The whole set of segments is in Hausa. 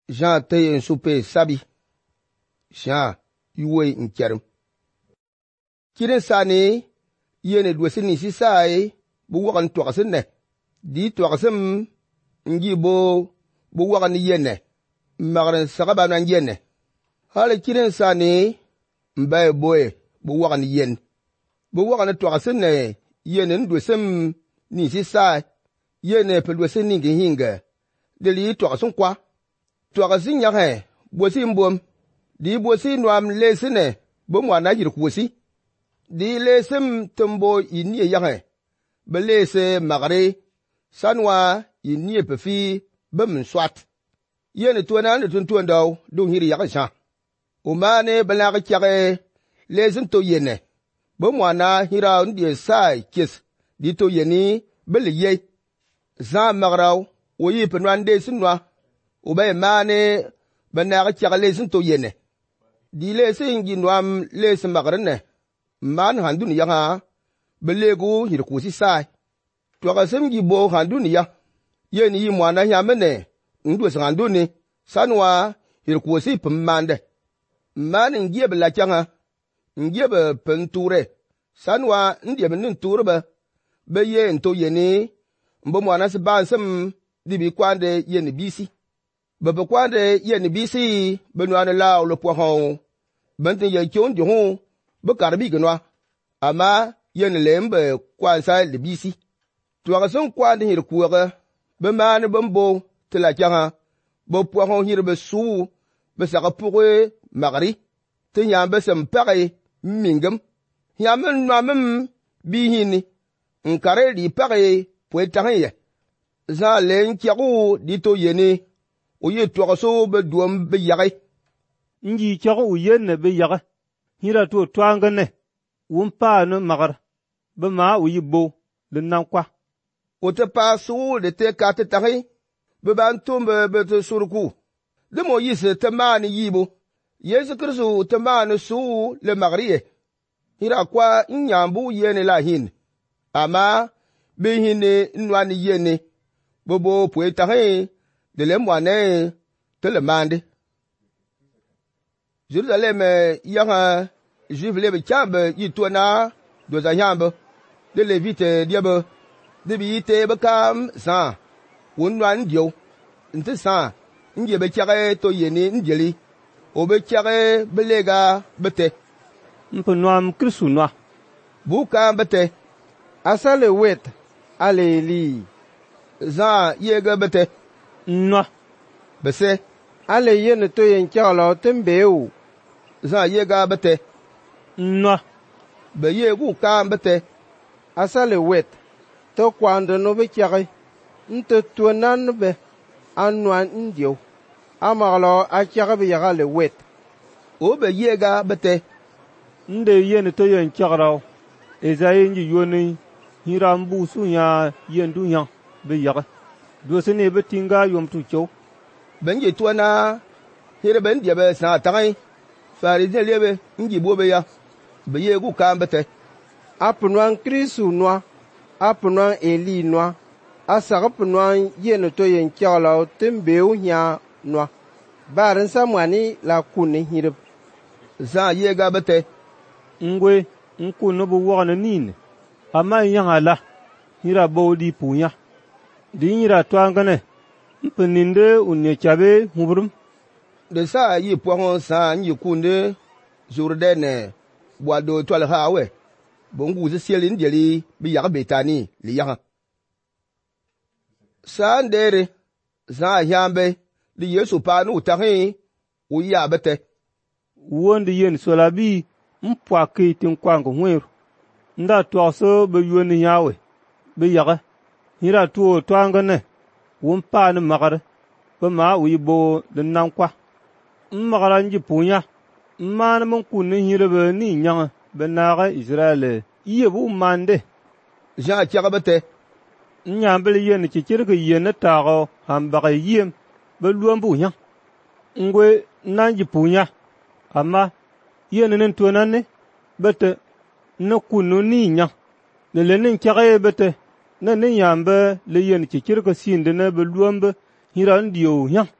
Jean te yen soupe sabi. Jean yuwe nkerem. Kirin sani yene dwesi ni sisai bu wakan tuwasin ne. Di tuwasin ngi bu wakan yene. Magren sakaba nan yene. Hale kirin sani mbaye boye bu wakan yen. Bu wakan tuwasin ne yene dwesim ni sisai. Yene pe dwesin ni hinga. Deli tuwasin kwa. Tuwasin yake bosi mbom. Di bosi nwam lesine bo mwana yirkwusi. Di lesim tumbo yiniye yake. Be lese magre sanwa yiniye pefi be mswat. Yene tuwana ne tuntuan daw dung hiri yake shan. Umane belage kyake lesim to yene. Bo mwana hira ndiye sai kis. Di to yeni bele ye. Zan magraw oyi penwande sinwa. Ube mane benage kyake lesim to yene. Di lese ingi nwam lese magrene. Man handuni yaka belegu hirkusi sai. Tuwakasim gibo handuni ya. Yeni yi mwana yamene ndwes handuni sanwa hirkusi pemmande. Man ngiye bela kyanga ngiye be penture sanwa ndiye benin turbe be ye nto yeni mbo mwana si bansem dibi kwande yeni bisi. Bebe kwande yeni bisi benwane lao le poihon bentin ye kyon di hon be karbi genwa ama yeni lembe kwansa le bisi. Tuwakasim kwande hirkuwe be mane bembo tela kyanga be poihon hirbe su be saka pugwe magri te nyambe sem pare mingem nyamen nwamem bihini nkare di pare poetaye za len kyagu dito yeni oye tuwakaso be duom be yage ngi kyagu uyenne be yage hira to twangane wumpa no magar be ma uyibo le nankwa ote pa su de te kate tahi be ban tumbe be te surku de Moïse te mani yibo Yesu Kristo te mani su le magriye hira kwa nyambu yene la hin ama be hine nwani yene bobo poetahe de le mwane te le mande. Jerusalem yanga juif lebe chambe yitona doza nyambe de levite diebe de bite bekam sa wonwan dio nte sa nge be kyare to yeni ndjeli obe kyare belega bete mpenwam Kristo nwa buka bete asale wet aleli za yega bete nwa bese ale yene to yen kyalo tembeu za yega bete nwa be yegu ka bete asale wet to kwando no be kyare nte tuanan be anwan ndio amaglo a kyare be yagale wet obe yega bete nde yene to yen kyaraw ezaye nji yoni hirambu sunya yendu nya be yaga dosene be tinga yom tu chow benje tuana hire ben dia be sa tangai farizien lebe ngi bobe ya be yegu ka bete apnwan Kristo nwa apnwan Eli nwa asagapnwan yene to yen kyalo tembeu nya nwa barin samwani la kunni hirib za yega bete ngwe nkunu bu wogana nine ama yanga la hira bodi punya di hira twangane mpeninde unne chabe hubrum de sa yi pohon sa nyi kunde Jourdaine boado twal hawe bongu se sielin jeli bi yaga betani li yaga sa ndere za yambe di Yesu pa nu tahi u ya bete wondi yen solabi mpwa kitin kwango hweru nda twaso be yoni yawe be yaga hira tuo twangane wumpa ne magar be ma uyibo de nankwa mmagara nji punya man mon kunni hirebe ni nyanga be naga Israel yebu mande ja kyagabete nyambele yen cikirga yen tago hambaga yem be luambu nya ngwe nanji punya ama yenen tonane bete na kunu ni nya ne lenin kyagaye bete na ne yambe le yen cikirga sinde ne be luambe hiran diyo nya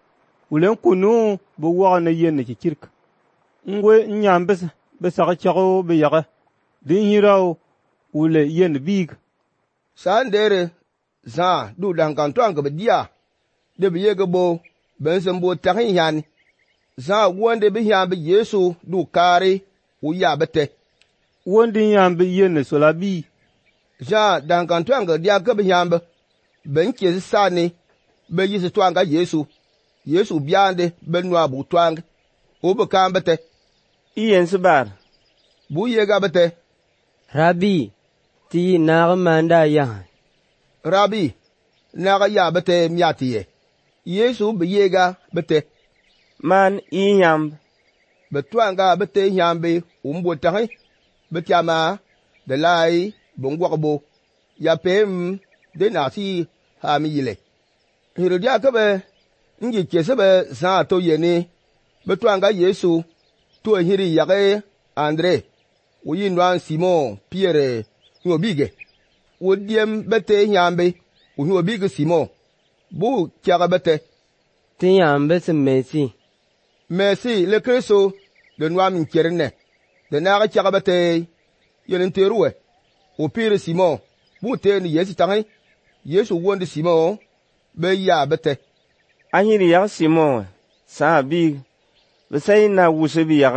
ulen kunu bu waga na yen ki kirk ngwe nyam be sa chago be yaga din hirawo ule yen big Saan dere zaa du dankan to anga dia de biye gbo ben sembo tahin yan zaa wonde bi yan bi Yesu du kare u ya bete wondi nyam be yen sola bi ja dankan to anga dia ga bi yan ben ke sane be yisu to anga Yesu biande ben no abu to anga o be kan bete iyen sibar bu ye ga bete Rabbi ti naga manda ya Rabbi naga ya bete miatiye Yesu be yega bete man inyam betwanga bete nyambe umbo tahi betyama de lai bongwabo ya pem de nasi ha miyile Herodia kabe ngi kesebe za to yene betwanga Yesu to hiri yage Andre uyinwan Simon Pierre nyobige wodiem bete nyambe unyobige Simon bu kyaga bete tiyambe se Merci le Christo de noam nkerne de naga kyaga bete yenen teruwe o Pierre Simon bu te ni Yesu tangi Yesu wonde Simon be ya bete anyiri ya Simon sa bi besai na wusebi ya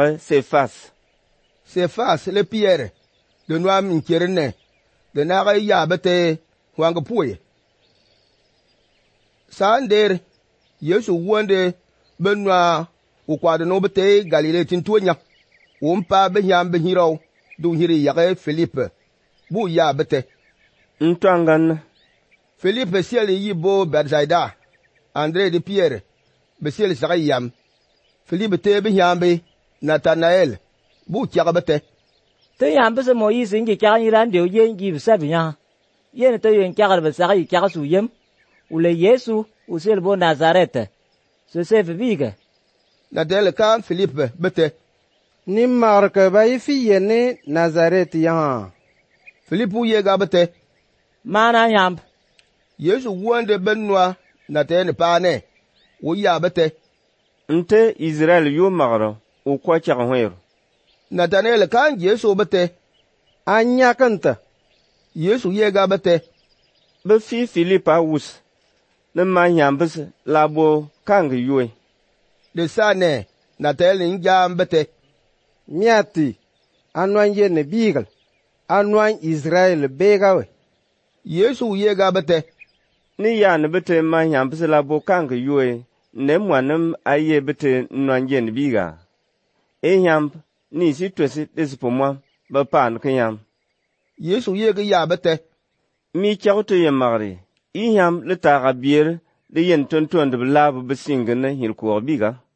Cephas le Pierre de noam nkerne de naga ya bete wanga puye Sander Yesu wonde benwa ukwade no bete Galile tintunya umpa be yambe hiro du hiri yage Philippe bu ya bete ntwangan Philippe sieli yibo Bethsaida André de Pierre be sieli sagayam Philippe te be yambe Nathanael bu kyaga bete te yambe se Moïse ngi kyaga yiran de yen gi sabinya yen te yen kyaga be sagai kyaga su yem ule Yesu usel bo Nazareth se se viga Nathanael kan Philippe bete ni marka bay fi yene Nazareth ya Philippe ye ga bete mana yamb Yesu wonde benwa Nathanael pane wo ya bete nte Israel yo magro o kwa kyaga hwero Nathanael kan Yesu bete anya kanta Yesu ye ga bete be fi Philippe awus ne ma yambes labo kang yue de sane Nathanael njam bete miati anwan yene bigal anwan Israel begawe Yesu ye ga bete ni ya ne bete ma yambes labo kang yue ne mwanam aye bete nwan yene biga e yamb ni si twesi desipomwa ba pan kanyam Yesu ye ga ya bete mi chawto ye magri i yam le taga bier de yen ton de labo besingene hil ko biga